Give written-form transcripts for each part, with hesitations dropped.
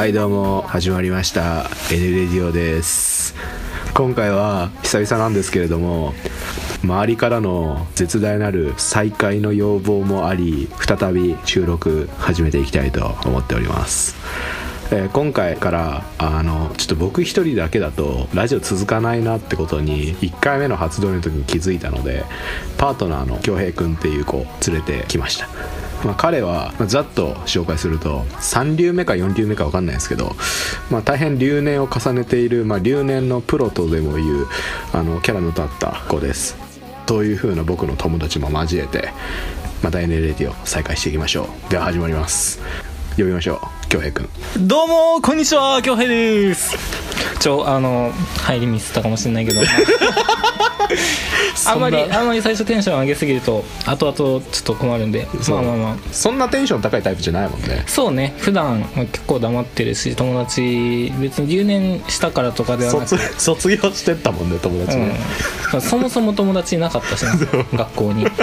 はいどうも始まりました N レディオです。今回は久々なんですけれども、周りからの絶大なる再会の要望もあり、再び収録始めていきたいと思っております。今回からちょっと僕一人だけだとラジオ続かないなってことに1回目の発動の時に気づいたので、パートナーの恭平くんっていう子を連れてきました。彼はざっと紹介すると3流目か4流目か分かんないですけど、大変留年を重ねている、留年のプロとでもいうキャラの立った子です。という風な僕の友達も交えてまた N レディオ再開していきましょう。では始まります。呼びましょう、恭平くん。 どうもこんにちは、恭平です。入りミスったかもしれないけどあんまり最初テンション上げすぎると後々ちょっと困るんで、 そんなテンション高いタイプじゃないもんね。 そうね、普段結構黙ってるし、友達別に留年したからとかではなく卒業してったもんね、友達ね、 そもそも友達いなかったしな学校に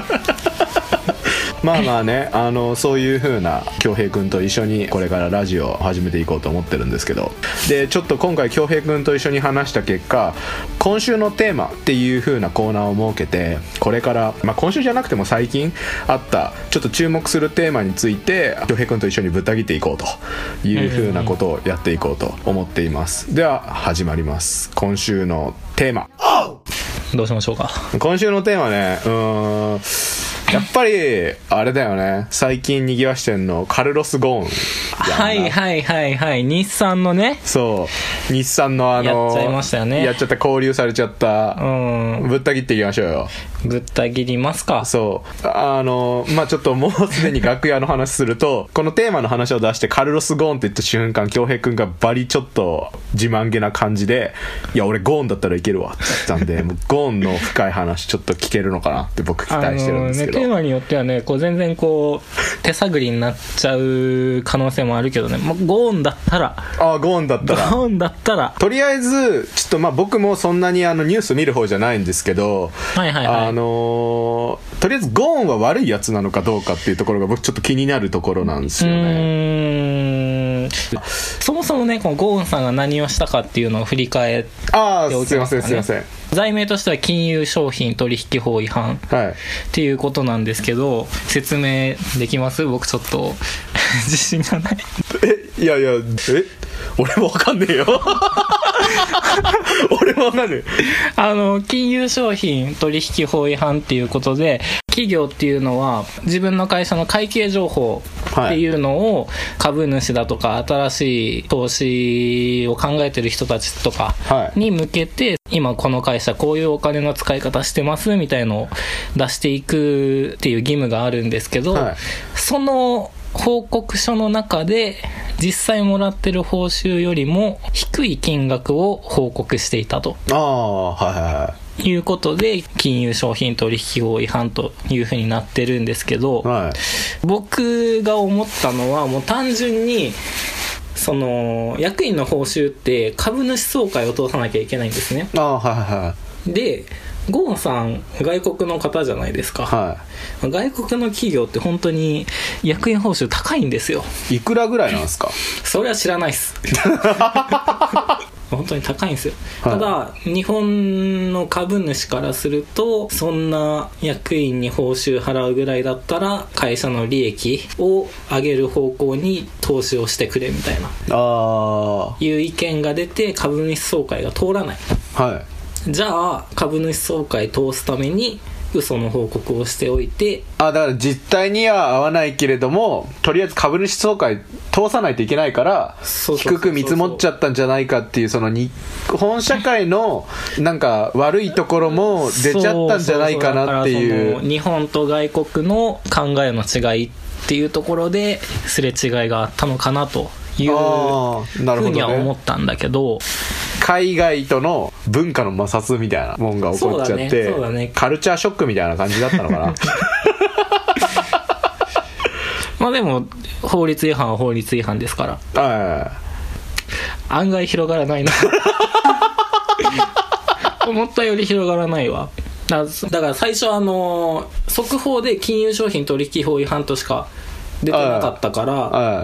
そういう風な恭平くんと一緒にこれからラジオを始めていこうと思ってるんですけど、でちょっと今回恭平くんと一緒に話した結果、今週のテーマっていう風なコーナーを設けて、これから、今週じゃなくても最近あったちょっと注目するテーマについて恭平くんと一緒にぶった切っていこうという風なことをやっていこうと思っています。では始まります。今週のテーマ、 どうしましょうか。 今週のテーマね、やっぱりあれだよね、最近賑わしてんのカルロス・ゴーン。 はい日産のね、 そう日産のやっちゃいましたよね。 やっちゃった、交流されちゃった、ぶった切っていきましょうよ。 ぶった切りますか。 そうちょっともうすでに楽屋の話するとこのテーマの話を出してカルロス・ゴーンって言った瞬間、恭平くんがバリちょっと自慢げな感じで、いや俺ゴーンだったらいけるわって言ったんでもうゴーンの深い話ちょっと聞けるのかなって僕期待してるんですけど、 テーマによってはね、全然手探りになっちゃう可能性もあるけどね、ゴーンだったらとりあえずちょっと僕もそんなにニュース見る方じゃないんですけど、とりあえずゴーンは悪いやつなのかどうかっていうところが僕ちょっと気になるところなんですよね。 そもそもね、このゴーンさんが何をしたかっていうのを振り返っておきますかね。 すいません。 罪名としては金融商品取引法違反っていうことなんですけど、説明できます？僕ちょっと自信がない。 俺もわかんねえよ俺もわかんねえ。 金融商品取引法違反っていうことで、企業っていうのは自分の会社の会計情報っていうのを株主だとか新しい投資を考えてる人たちとかに向けて、今この会社こういうお金の使い方してますみたいのを出していくっていう義務があるんですけど、その報告書の中で実際もらってる報酬よりも低い金額を報告していたということで、金融商品取引法違反というふうになってるんですけど、僕が思ったのはもう単純にその役員の報酬って株主総会を通さなきゃいけないんですね。でゴーンさん外国の方じゃないですか、外国の企業って本当に役員報酬高いんですよ。 いくらぐらいなんですか？ それは知らないっす本当に高いんですよ、ただ日本の株主からすると、そんな役員に報酬払うぐらいだったら会社の利益を上げる方向に投資をしてくれみたいないう意見が出て、株主総会が通らない。じゃあ株主総会通すために嘘の報告をしておいて、 だから実態には合わないけれども、とりあえず株主総会通さないといけないから低く見積もっちゃったんじゃないかっていう、その日本社会のなんか悪いところも出ちゃったんじゃないかなっていう、 日本と外国の考えの違いっていうところですれ違いがあったのかなというふうには思ったんだけど、 海外との文化の摩擦みたいなもんが起こっちゃって、カルチャーショックみたいな感じだったのかなでも法律違反は法律違反ですから、案外広がらないな思ったより広がらないわ。だから最初速報で金融商品取引法違反としか出てなかったから、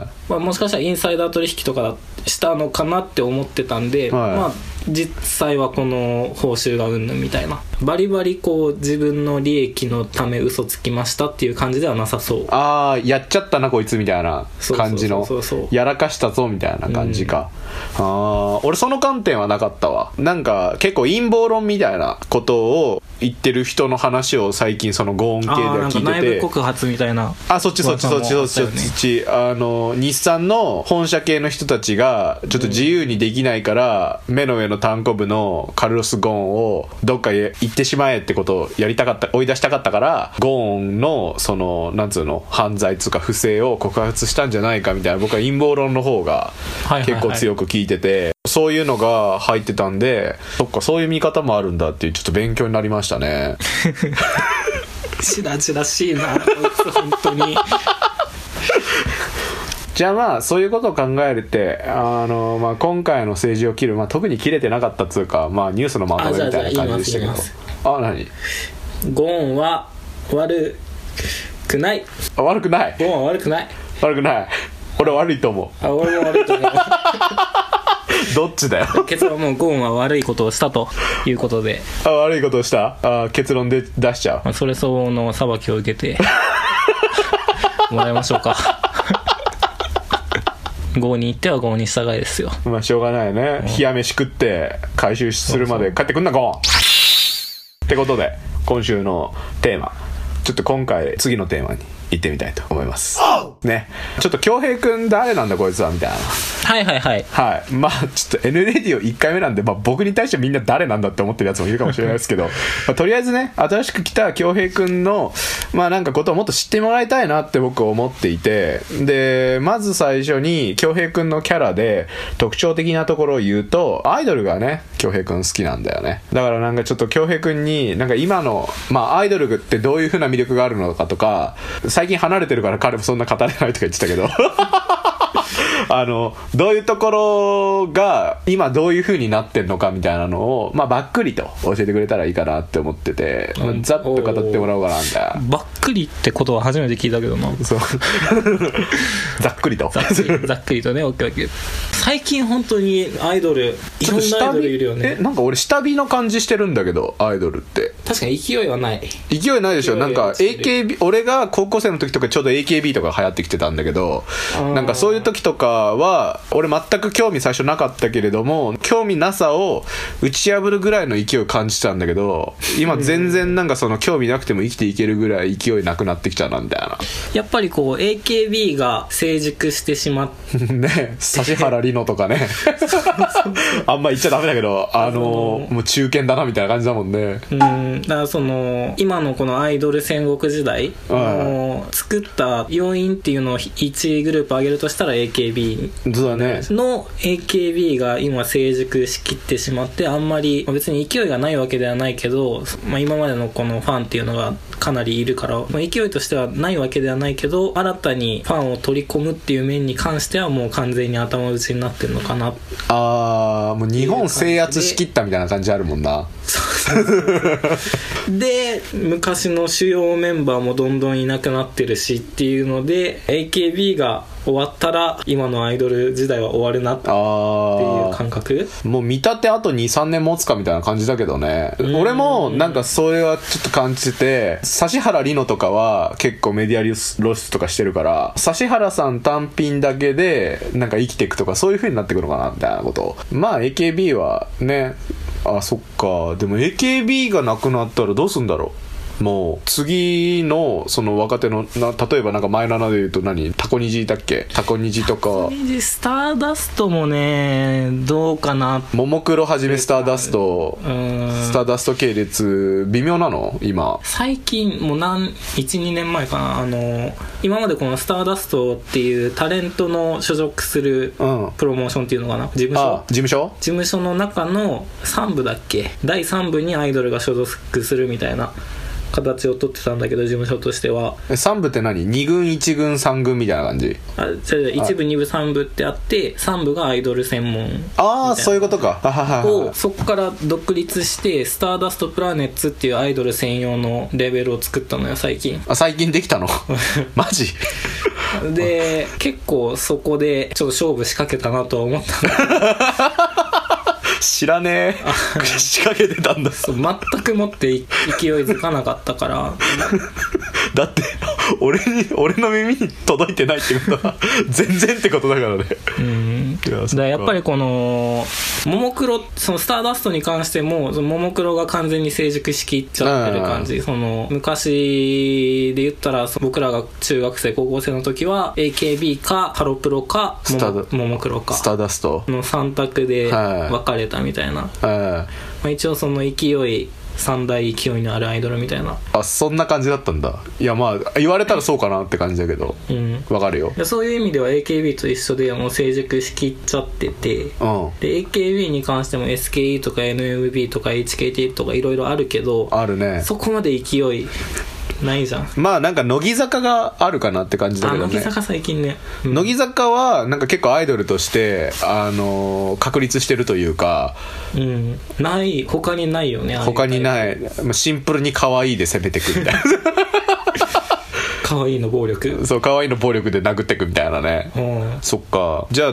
まあ、もしかしたらインサイダー取引とかしたのかなって思ってたんで、まあ実際はこの報酬がうんぬんみたいな、バリバリこう自分の利益のため嘘つきましたっていう感じではなさそう。 ああ、やっちゃったなこいつみたいな感じの、やらかしたぞみたいな感じか、俺その観点はなかったわ。なんか結構陰謀論みたいなことを言ってる人の話を最近そのゴーン系では聞いてて、 なんか内部告発みたいな、 そっち日産の本社系の人たちがちょっと自由にできないから、目の上の単行部のカルロス・ゴーンをどっかへ行ってしまえってことをやりたかった、追い出したかったから、ゴーンのそのなんつうの犯罪つうか不正を告発したんじゃないかみたいな、僕は陰謀論の方が結構強く聞いてて、そういうのが入ってたんで、そっかそういう見方もあるんだっていうちょっと勉強になりましたね。 白々しいなこいつ本当に。 じゃあまあそういうことを考えるってまあ、今回の政治を切る、まあ、特に切れてなかったっつうか、まあ、ニュースのまとめみたいな感じでしたけど、何ゴーンは悪くない。 悪くない。 ゴーンは悪くない。 悪くない。俺悪いと思う。 俺も悪いと思う。 どっちだよ。 結論はもうゴーンは悪いことをしたということで、 悪いことをした。結論で出しちゃう。 それ相応の裁きを受けてもらいましょうか。ゴーに行ってはゴーに従いですよ。 まあしょうがないよね。冷や飯食って回収するまで帰ってくんなゴーンってことで、今週のテーマ、ちょっと今回次のテーマに行ってみたいと思いますね。ちょっと恭平くん誰なんだこいつはみたいな。 はいはいはいはい。まあちょっと N レディオ1回目なんで、まあ僕に対してみんな誰なんだって思ってるやつもいるかもしれないですけど、まあ、とりあえずね、新しく来た恭平くんのまあなんかことをもっと知ってもらいたいなって僕思っていて、でまず最初に恭平くんのキャラで特徴的なところを言うと、アイドルがね恭平くん好きなんだよね。だからなんかちょっと恭平くんになんか今のまあアイドルってどういう風な魅力があるのかとか、最近離れてるから彼もそんな語れないとか言ってたけどどういうところが今どういう風になってんのかみたいなのを、まあ、ばっくりと教えてくれたらいいかなって思ってて、まあ、ざっと語ってもらおうかなみたいな。 ばっくりってことは初めて聞いたけどな。 そうざっくりとざっくりとね。オッケーオッケー。最近本当にアイドル、いろんなアイドルいるよね。 なんか俺下火の感じしてるんだけど、アイドルって確かに勢いはない。 勢いないでしょ。なんか AKB、俺が高校生の時とかちょうど AKB とか流行ってきてたんだけど、なんかそういう時とかは俺全く興味最初なかったけれども、興味なさを打ち破るぐらいの勢いを感じたんだけど、今全然なんかその興味なくても生きていけるぐらい勢いなくなってきたなみたいな。 やっぱりこう AKB が成熟してしまってね、指原莉乃とかねあんま言っちゃダメだけど、もう中堅だなみたいな感じだもんね。 だからその今のこのアイドル戦国時代作った要因っていうのを1グループ挙げるとしたら AKB そうだねの AKB が今成熟しきってしまって、あんまり別に勢いがないわけではないけど、まあ、今までのこのファンっていうのがかなりいるから、まあ、勢いとしてはないわけではないけど、新たにファンを取り込むっていう面に関してはもう完全に頭打ちになってるのかな。 もう日本制圧しきったみたいな感じあるもんな。 で昔の主要メンバーもどんどんいなくなってるしっていうので AKB が終わったら今のアイドル時代は終わるなっていう感覚。もう見立てあと 2,3 年持つかみたいな感じだけどね。俺もなんかそれはちょっと感じてて、指原莉乃とかは結構メディア露出とかしてるから、指原さん単品だけでなんか生きていくとかそういう風になってくるのかなみたいなこと。まあ AKB はね、そっか。でも AKB がなくなったらどうすんだろう。もう次のその若手の例えばなんかマイナーで言うとタコニジだっけ。タコニジとかタコニジ、スターダストもねどうかな。 ももクロはじめスターダスト系列微妙なの今。 最近もう1,2 年前かな。今までこのスターダストっていうタレントの所属するプロモーションっていうのかな、事務所の中の3部だっけ、第3部にアイドルが所属するみたいな形を取ってたんだけど、事務所としては。 3部って何？2軍1軍3軍みたいな感じ？ 1部2部3部ってあって、3部がアイドル専門。 そういうことか。 そこから独立してスターダストプラネッツっていうアイドル専用のレベルを作ったのよ最近。 最近できたの？マジ？ で結構そこでちょっと勝負仕掛けたなとは思った知らねえ仕掛けてたんだ。 そう全くもって勢いづかなかったからだって俺の耳に届いてないってことは全然ってことだからね。 だやっぱりこのももクロ、そのスターダストに関してもそのももクロが完全に成熟しきっちゃってる感じ。その昔で言ったら僕らが中学生高校生の時は AKB かハロプロかももクロかスターダストの3択で分かれたみたいな、まあ、一応その勢い三大勢いのあるアイドルみたいな。 あ、そんな感じだったんだ。いやまあ言われたらそうかなって感じだけど、わかるよ。 そういう意味では AKB と一緒でもう成熟しきっちゃってて、で AKB に関しても SKE とか NMB とか HKT とかいろいろあるけど、 あるね。 そこまで勢いないじゃん。 まあなんか乃木坂があるかなって感じだけどね。 乃木坂最近ね、 乃木坂はなんか結構アイドルとして確立してるというか、 ない他にないよね。 他にない。シンプルに可愛いで攻めてくみたいな可愛いの暴力。 そう、可愛いの暴力で殴ってくみたいなね。そっか。じゃあ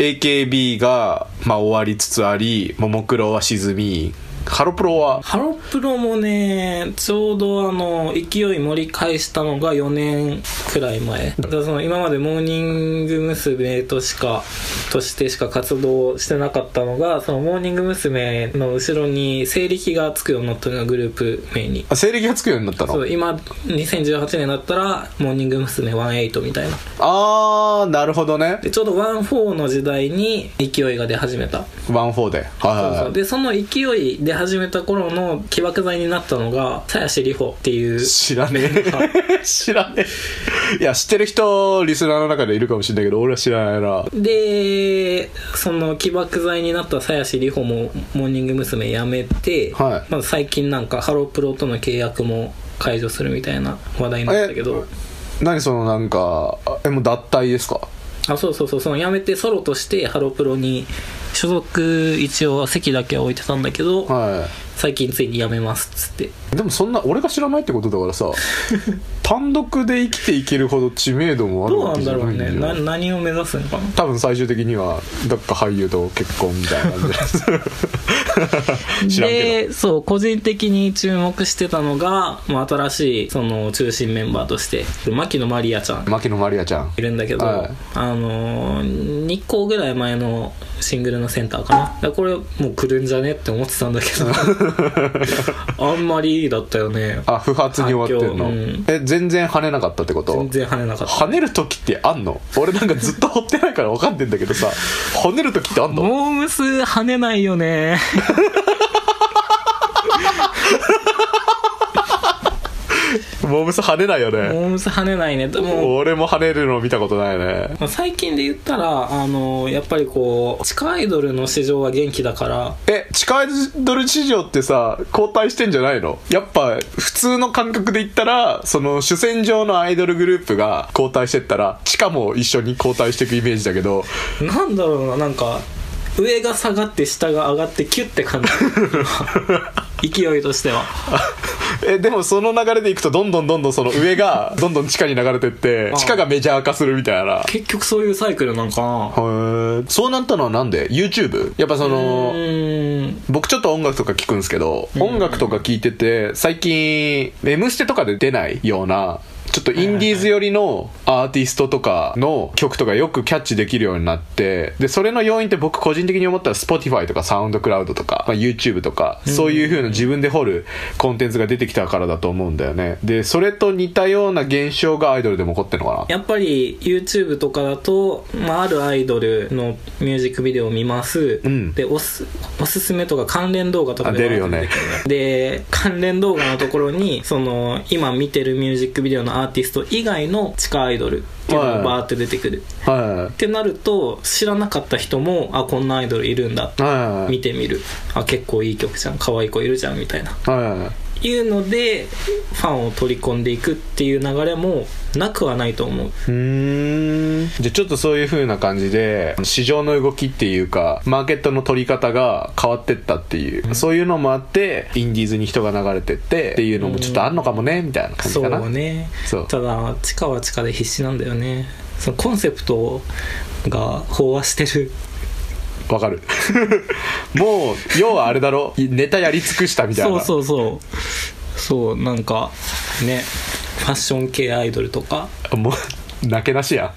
AKB がまあ終わりつつあり、ももクロは沈み、ハロプロもね、 ちょうど勢い盛り返したのが4年くらい前だから、その今までモーニング娘。としてしか活動してなかったのが、そのモーニング娘。の後ろに西暦がつくようになったのがグループ名に。 西暦がつくようになったの？ そう、今2018年だったらモーニング娘。18みたいな。 なるほどね。 でちょうど14の時代に勢いが出始めた。 14で、 そうでその勢いで始めた頃の起爆剤になったのが鞘師里穂っていう。 知らねえ知らねえ。いや、知ってる人リスナーの中でいるかもしれないけど俺は知らないな。 でその起爆剤になった鞘師里穂もモーニング娘。辞めて、まず最近なんかハロプロとの契約も解除するみたいな話題になったけど。 何そのなんかもう脱退ですか？ そうその辞めてソロとしてハロプロに所属、一応席だけは置いてたんだけど、最近ついに辞めますっつって。 でもそんな俺が知らないってことだからさ単独で生きていけるほど知名度もあるわけじゃないんだよ。 どうなんだろうね。何を目指すのかな。 多分最終的にはどっか俳優と結婚みたいな感じで知らんけど。 でそう個人的に注目してたのが、新しいその中心メンバーとして牧野まりあちゃんいるんだけど、日光ぐらい前のシングルのセンターかな。だからこれもう来るんじゃねって思ってたんだけどあんまりだったよね。 不発に終わってんの？全然跳ねなかったってこと？ 全然跳ねなかった。 跳ねる時ってあんの？俺なんかずっと掘ってないから分かんねえんだけどさ跳ねる時ってあんの？ モームス跳ねないよねモームス跳ねないよね。 モームス跳ねないね。でも俺も跳ねるの見たことないね。 最近で言ったらやっぱりこう地下アイドルの市場は元気だから。 地下アイドル市場ってさ後退してんじゃないの？やっぱ普通の感覚で言ったらその主戦場のアイドルグループが後退してったら地下も一緒に後退していくイメージだけど、 なんだろうな、なんか上が下がって下が上がってキュッて感じ勢いとしてはでもその流れでいくとどんどんその上がどんどん地下に流れてって地下がメジャー化するみたいな。 結局そういうサイクルなんかな。 そうなったのはなんで？ YouTube？ やっぱその僕ちょっと音楽とか聞くんですけど、音楽とか聞いてて最近「Mステ」とかで出ないようなちょっとインディーズ寄りのアーティストとかの曲とかよくキャッチできるようになって、でそれの要因って僕個人的に思ったら Spotify とか SoundCloud とか、YouTube とかそういう風な自分で掘るコンテンツが出てきたからだと思うんだよね。でそれと似たような現象がアイドルでも起こってるのかな。 やっぱり YouTube とかだと、あるアイドルのミュージックビデオを見ます、でおすすめとか関連動画とか出るよね。 で関連動画のところにその今見てるミュージックビデオのアーティスト以外の地下アイドルっていうのがバーって出てくる、ってなると知らなかった人もこんなアイドルいるんだって見てみる、結構いい曲じゃん、可愛い子いるじゃんみたいな、いうのでファンを取り込んでいくっていう流れもなくはないと思う。 じゃあちょっとそういう風な感じで市場の動きっていうかマーケットの取り方が変わってったっていう、そういうのもあってインディーズに人が流れてってっていうのもちょっとあんのかもねみたいな感じかな。 そうね。ただ地下は地下で必死なんだよね。 そのコンセプトが飽和してる。 わかるもう要はあれだろ、ネタやり尽くしたみたいな。 そうなんかね、ファッション系アイドルとかもうなけなしやん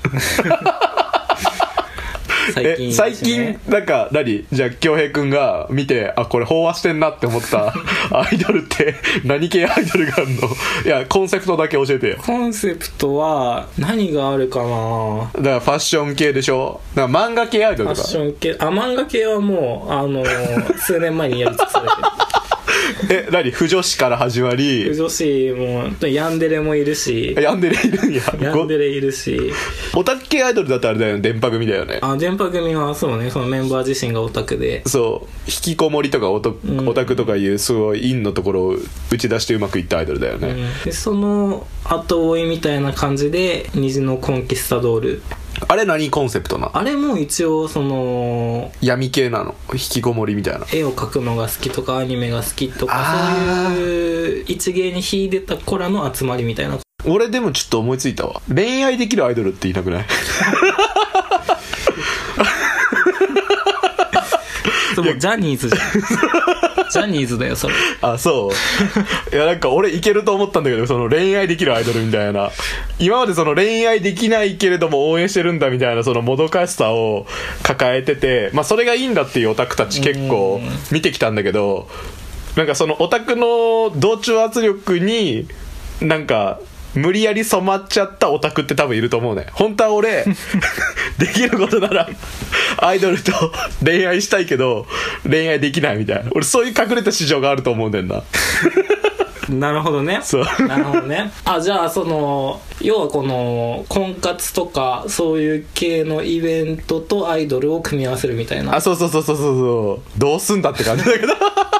最近なんか何、じゃあ恭平くんが見て、あ、これ飽和してんなって思ったアイドルって何系アイドルがあるの？いや、コンセプトだけ教えてよ。 コンセプトは何があるかな。 だからファッション系でしょ。だから漫画系アイドルとか。 ファッション系、漫画系はもう数年前にやり尽くされてる何、不女子から始まり、 不女子もヤンデレもいるし、 ヤンデレいるんや。 ヤンデレいるし、 オタク系アイドルだとあれだよね、電波組だよね。 電波組はそうね、そのメンバー自身がオタクで、 そう、引きこもりとかオタクとかいうすごい陰のところを打ち出してうまくいったアイドルだよね、 でその後追いみたいな感じで虹のコンキスタドール、 あれ何コンセプトな？ あれも一応その闇系なの？引きこもりみたいな。 絵を描くのが好きとかアニメが好きとか、そういう一芸に秀でた子らの集まりみたいな。 俺でもちょっと思いついたわ。恋愛できるアイドルっていなくない？ そう、ジャニーズじゃんジャニーズだよそれ。 あ、そういや、なんか俺いけると思ったんだけど、その恋愛できるアイドルみたいな、今までその恋愛できないけれども応援してるんだみたいな、そのもどかしさを抱えてて、まあそれがいいんだっていうオタクたち結構見てきたんだけど、なんかそのオタクの同調圧力になんか無理やり染まっちゃったオタクって多分いると思うね。本当は俺できることならアイドルと恋愛したいけど恋愛できないみたいな、俺そういう隠れた市場があると思うんだよななるほどね。 そう、 なるほどね。じゃあその要はこの婚活とかそういう系のイベントとアイドルを組み合わせるみたいな。 あ、そうどうすんだって感じだけど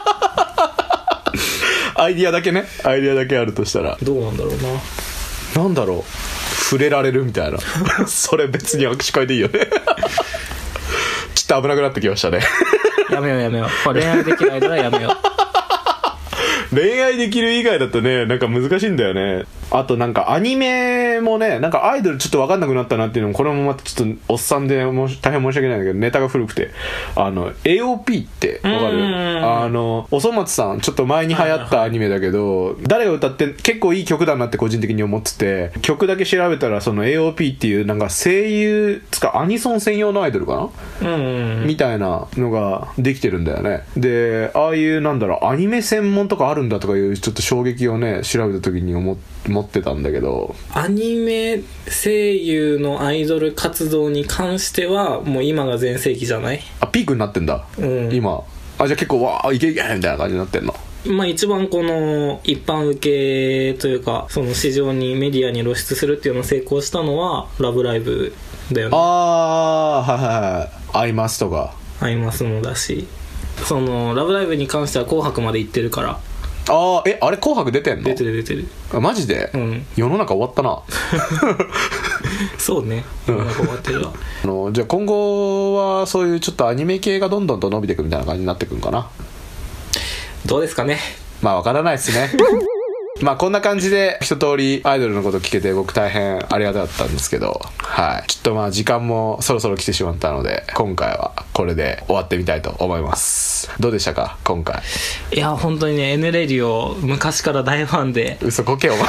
アイディアだけあるとしたらどうなんだろうな。 なんだろう、触れられるみたいなそれ別に握手会でいいよねちょっと危なくなってきましたねやめよう恋愛できるアイドルはやめよう恋愛できる以外だとね、なんか難しいんだよね。あとなんかアニメもね、なんかアイドルちょっと分かんなくなったなっていうのも、これもまたちょっとおっさんで大変申し訳ないんだけど、ネタが古くて、AOP って分かる？おそ松さん、ちょっと前に流行ったアニメだけど、誰が歌って結構いい曲だなって個人的に思ってて、曲だけ調べたらその AOP っていうなんか声優つかアニソン専用のアイドルかな、みたいなのができてるんだよね。で、ああいうなんだろう、アニメ専門とかあるんだとかいうちょっと衝撃をね、調べた時に持ってたんだけど、 アニメ声優のアイドル活動に関してはもう今が全盛期じゃない？ あ、ピークになってんだ、今。じゃあ結構わーいけいけみたいな感じになってんの？ まあ一番この一般受けというか、その市場にメディアに露出するっていうのを成功したのはラブライブだよね。 アイマスとかアイマスもだし、そのラブライブに関しては紅白まで行ってるから。 あれ紅白出てんの？ 出てる。 あ、マジで？世の中終わったなそうね、世の中終わってるわじゃあ今後はそういうちょっとアニメ系がどんどんと伸びていくみたいな感じになってくるかな。 どうですかね。 まあわからないですねまあこんな感じで一通りアイドルのこと聞けて僕大変ありがたかったんですけど、はい、ちょっとまあ時間もそろそろ来てしまったので、今回はこれで終わってみたいと思います。どうでしたか今回？ いや本当にね、 N レディオ昔から大ファンで。 嘘こけお前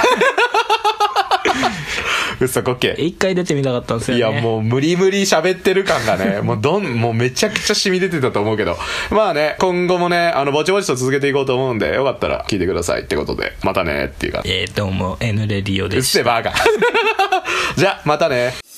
嘘こけ。 一回出てみたかったんですよね。 いやもう無理喋ってる感がねもうめちゃくちゃ染み出てたと思うけど、まあね、今後もねぼちぼちと続けていこうと思うんで、よかったら聞いてくださいってことで、またねっていうか、 どうも N レディオです。うっせえバカじゃあまたね。